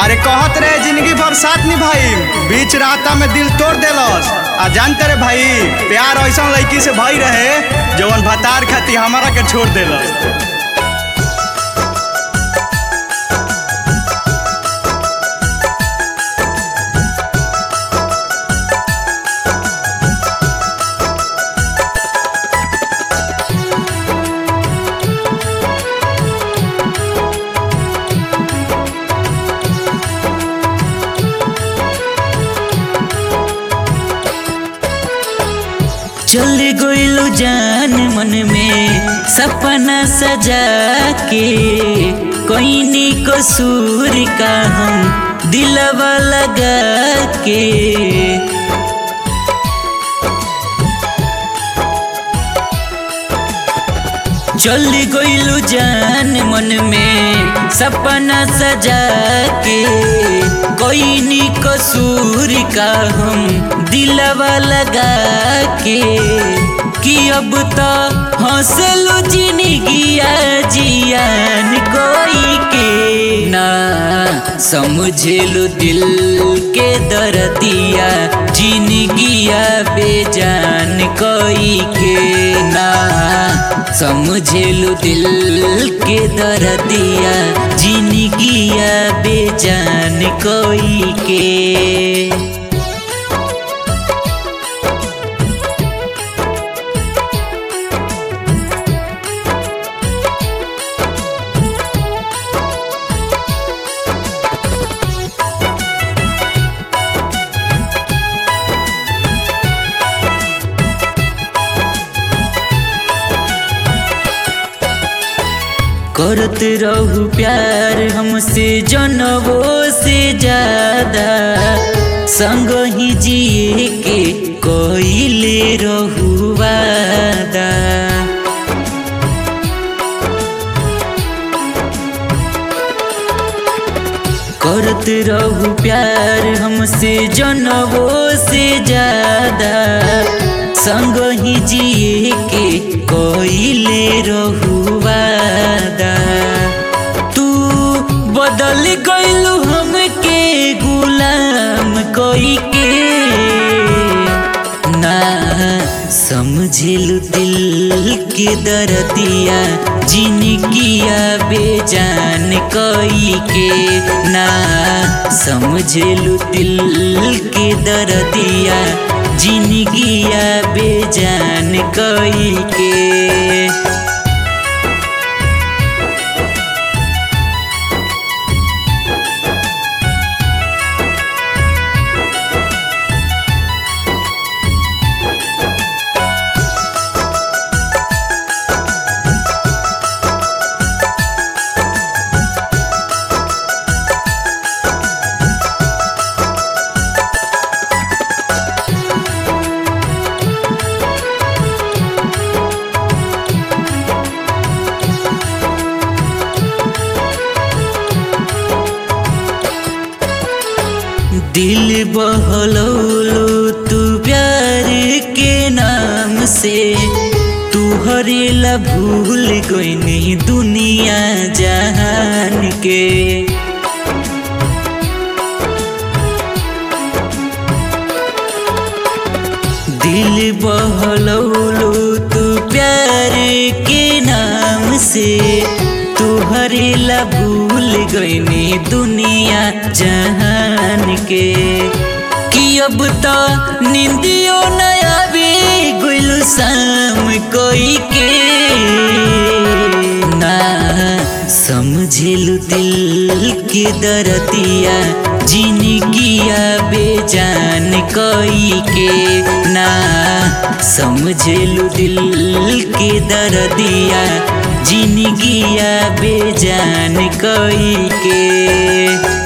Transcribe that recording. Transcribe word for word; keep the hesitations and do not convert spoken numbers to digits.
अरे कहत रहे जिंदगी भर साथ निभाई, बीच रास्ता में दिल तोड़ देलस। आ जानते रे भाई, प्यार ऐसा लड़की से भई रहे जवन भतार खाती हमारा के छोड़ देलस। चल गइलू जान मन में सपना सजा के, कोई कसूर का हम दिलवा लगा के। चल गइलू जान मन में सपना सजा के, कोई कसूर का हम दिलवा लगा के। कि अब तो हंसलू जिंदगिया जियान कोई के ना, समझलू दिल के दर्दिया जिंदगिया बेजान कोई के ना। समझलू दिल के दर्दिया जिंदगिया बेजान कोई के। करत रहू प्यार हमसे जनवो से ज्यादा, संग ही जिए के कोइले रहू वादा। करत रहू प्यार हमसे जनवो से ज्यादा, संग ही जिए के कोइले रहू वादा। तू बदल गइलू हमके गुलाम कोई के ना, समझलू दिल के दर्दिया जिंदगिया बेजान कोई के ना। समझलू दिल के दर्दिया जिंदगिया बेजान कोई के। दिल बहलौलो तू प्यार के नाम से, तू हरेला भूल गइनी दुनिया जहान के। दिल बहलौलो तू प्यार के नाम से, तू हरेला भूल गइनी दुनिया जहान के। कि अब तो निंदियो न आवे गुल शाम कोई के ना। समझलू दिल के दर्दिया जिंदगिया बेजान कोई के ना। समझलू दिल के दर्दिया जिंदगिया बेजान कोई के।